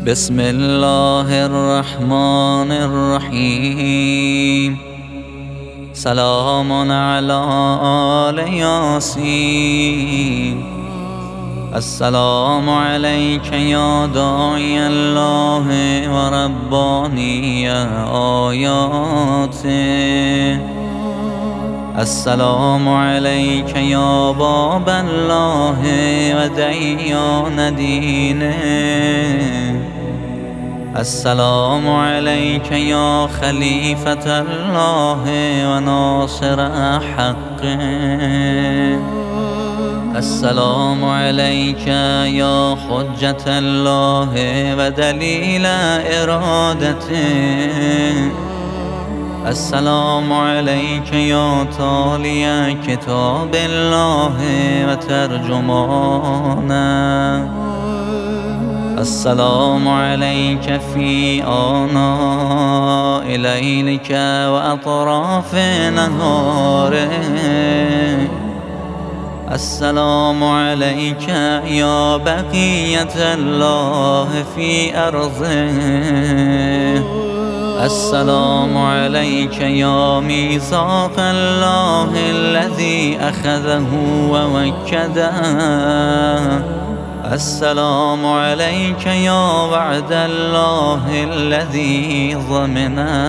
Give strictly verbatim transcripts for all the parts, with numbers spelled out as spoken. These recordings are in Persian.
بسم الله الرحمن الرحیم. سلام علی آل یاسین. السلام علیک یا داعی الله و ربانی آیاته. السلام علیک یا باب الله و دیان دینه. السلام علیک یا خلیفة الله و ناصر حقه. السلام علیک یا حجة الله و دلیل ارادته. السلام علیک یا تالی کتاب الله و ترجمانه. السلام علیک فی آناء لیلک و اطراف نهاره. السلام علیک یا بقیة الله فی ارضه. السلام علیک یا میثاق الله الذی اخذه و وکده. السلام علیک یا وعد الله الذی ضمنه.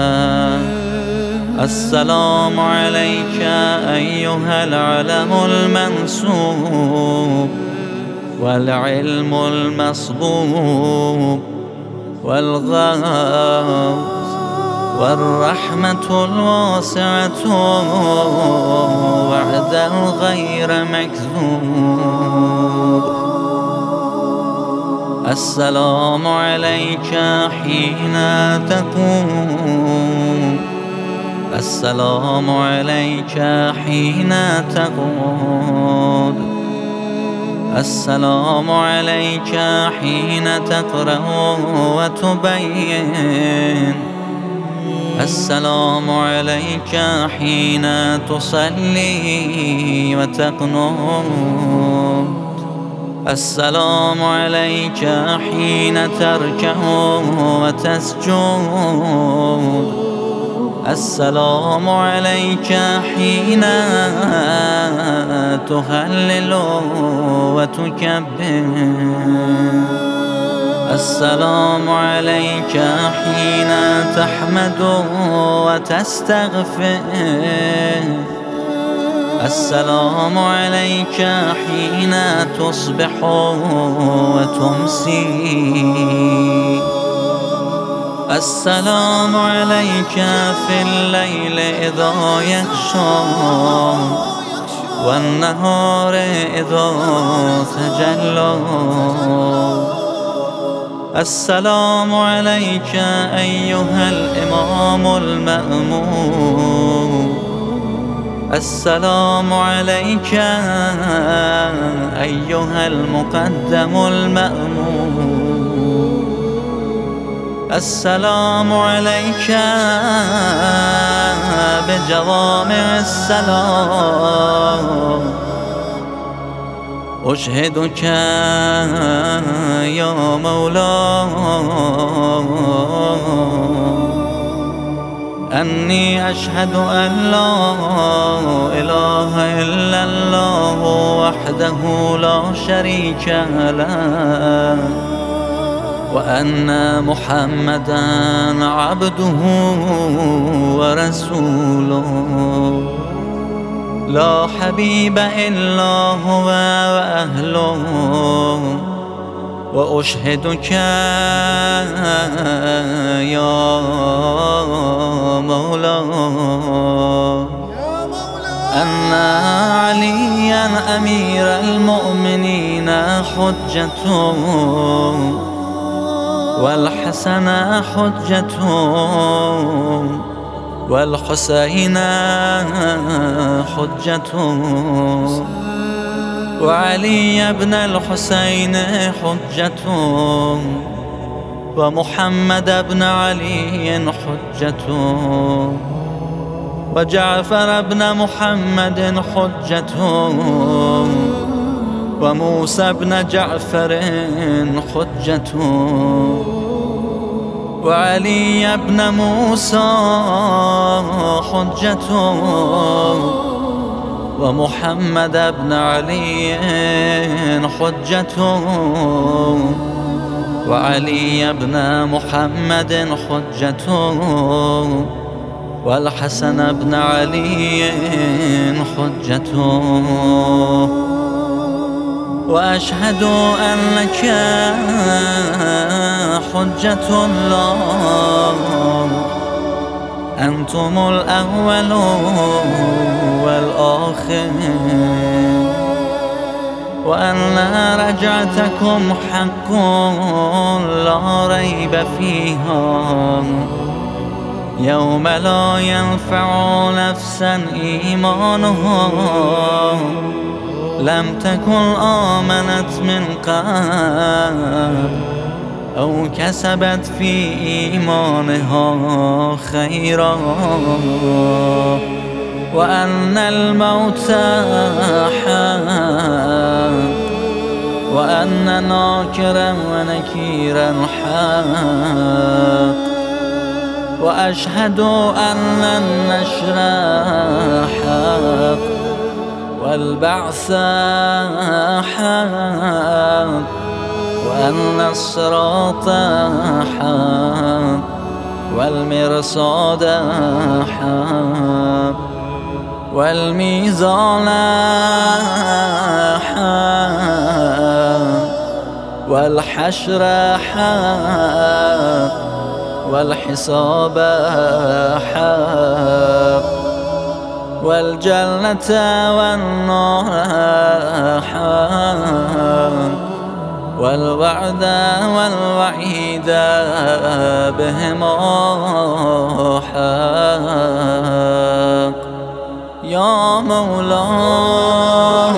السلام علیک ایها العلم المنصوب والعلم المصبوب والغوث والرحمة الواسعة وعدا غير مكذوب. السلام عليك حين تقوم. السلام عليك حين تقعد. السلام عليك حين تقرأ وتبين. السلام عليك حين تصلي وتقنط. السلام عليك حين تركع وتسجد. السلام عليك حين تهلل وتكبر. السلام عليك حين تحمد وتستغفر. السلام عليك حين تصبح وتمسي. السلام عليك في الليل إذا يغشى والنهار إذا تجلى. السلام عليك أيها الإمام المأمون. السلام عليك أيها المقدم المأمون. السلام عليك بجوامع السلام. أشهدك يا مولاي أني أشهد أن لا إله إلا الله وحده لا شريك له وأن محمدًا عبده ورسوله لا حبيب إلا هو وأهله. وأشهدك يا مولاي أن عليا أمير المؤمنين حجته والحسن حجته والحسين حجته وعلي بن الحسين حجته ومحمد بن علي حجته وجعفر بن محمد حجته وموسى بن جعفر حجة وعلي بن موسى حجة ومحمد بن علي حجة وعلي بن محمد حجة والحسن بن علي حجة وأشهد أنك حجة الله أنتم الأول والآخر وأن رجعتكم حق لا ريب فيها يوم لا ينفع نفسا إيمانها لم تكن آمنت من قبل أو كسبت في إيمانها خيرا وأن الموت حق وأن ناكرا ونكيرا حق وأشهد أن النشر حق والبعث حق وأن الصراط حق والمرصاد حق والميزان حق والحشر حق والحساب حق والجنة والنار حق والوعد والوعيد بهما حق يا مولاي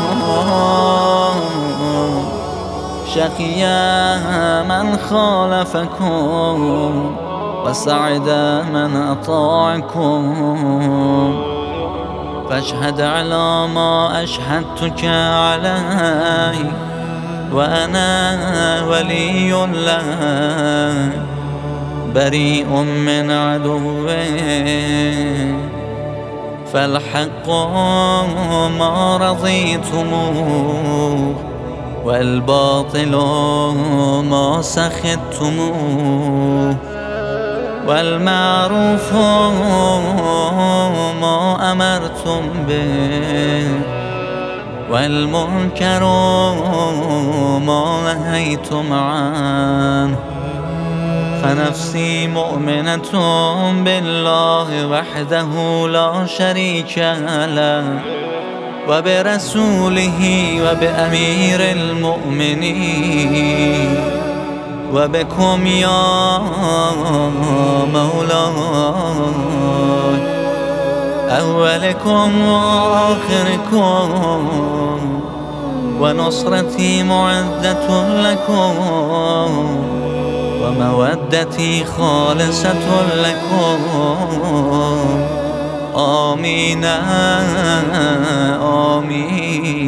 شقي من خالفكم وسعد من أطاعكم فاشهد على ما أشهدتك عليه وأنا ولي الله بريء من عدوه فالحق ما رضيتموه والباطل ما سخطتموه والمعروف ما أمرتم به والمنكر ما نهيتم عنه فنفسي مؤمنة بالله وحده لا شريك له وبرسوله وبأمير المؤمنين وبكم يا مولاي أولكم وآخركم ونصرتي معدة لكم ومودتي خالصة لكم آمين آمين.